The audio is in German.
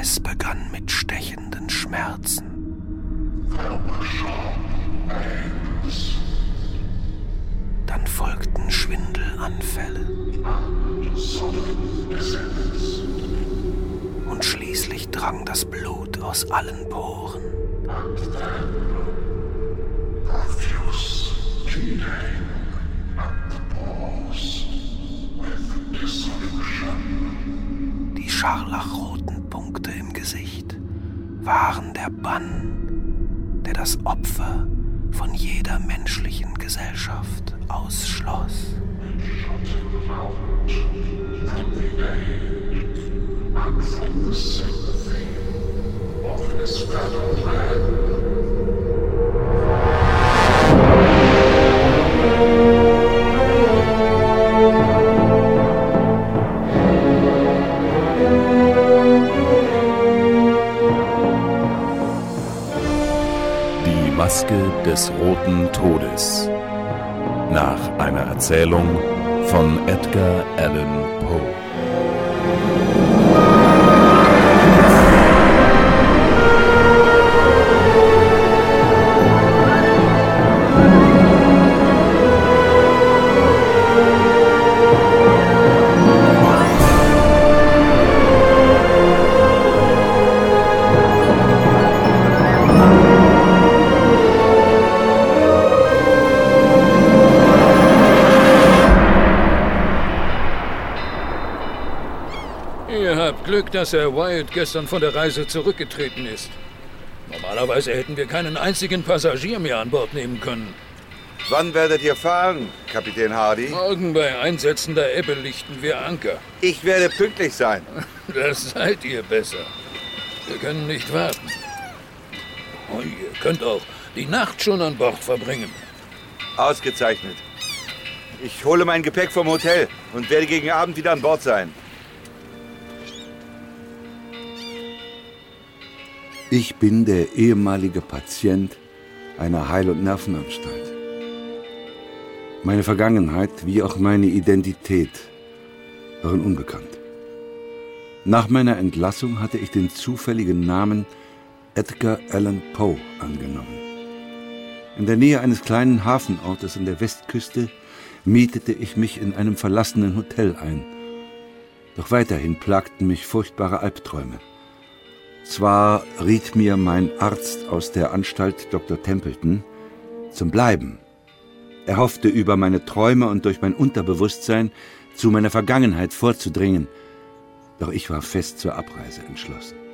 Es begann mit stechenden Schmerzen. Dann folgten Schwindelanfälle. Und schließlich drang das Blut aus allen Poren. Die scharlachroten Punkte im Gesicht waren der Bann, der das Opfer von jeder menschlichen Gesellschaft ausschloss. Die Maske des Roten Todes. Nach einer Erzählung von Edgar Allan Poe. Glück, dass Herr Wyatt gestern von der Reise zurückgetreten ist. Normalerweise hätten wir keinen einzigen Passagier mehr an Bord nehmen können. Wann werdet ihr fahren, Kapitän Hardy? Morgen bei Einsetzen der Ebbe lichten wir Anker. Ich werde pünktlich sein. Das seid ihr besser. Wir können nicht warten. Und ihr könnt auch die Nacht schon an Bord verbringen. Ausgezeichnet. Ich hole mein Gepäck vom Hotel und werde gegen Abend wieder an Bord sein. Ich bin der ehemalige Patient einer Heil- und Nervenanstalt. Meine Vergangenheit wie auch meine Identität waren unbekannt. Nach meiner Entlassung hatte ich den zufälligen Namen Edgar Allan Poe angenommen. In der Nähe eines kleinen Hafenortes an der Westküste mietete ich mich in einem verlassenen Hotel ein. Doch weiterhin plagten mich furchtbare Albträume. Zwar riet mir mein Arzt aus der Anstalt, Dr. Templeton, zum Bleiben. Er hoffte, über meine Träume und durch mein Unterbewusstsein zu meiner Vergangenheit vorzudringen. Doch ich war fest zur Abreise entschlossen.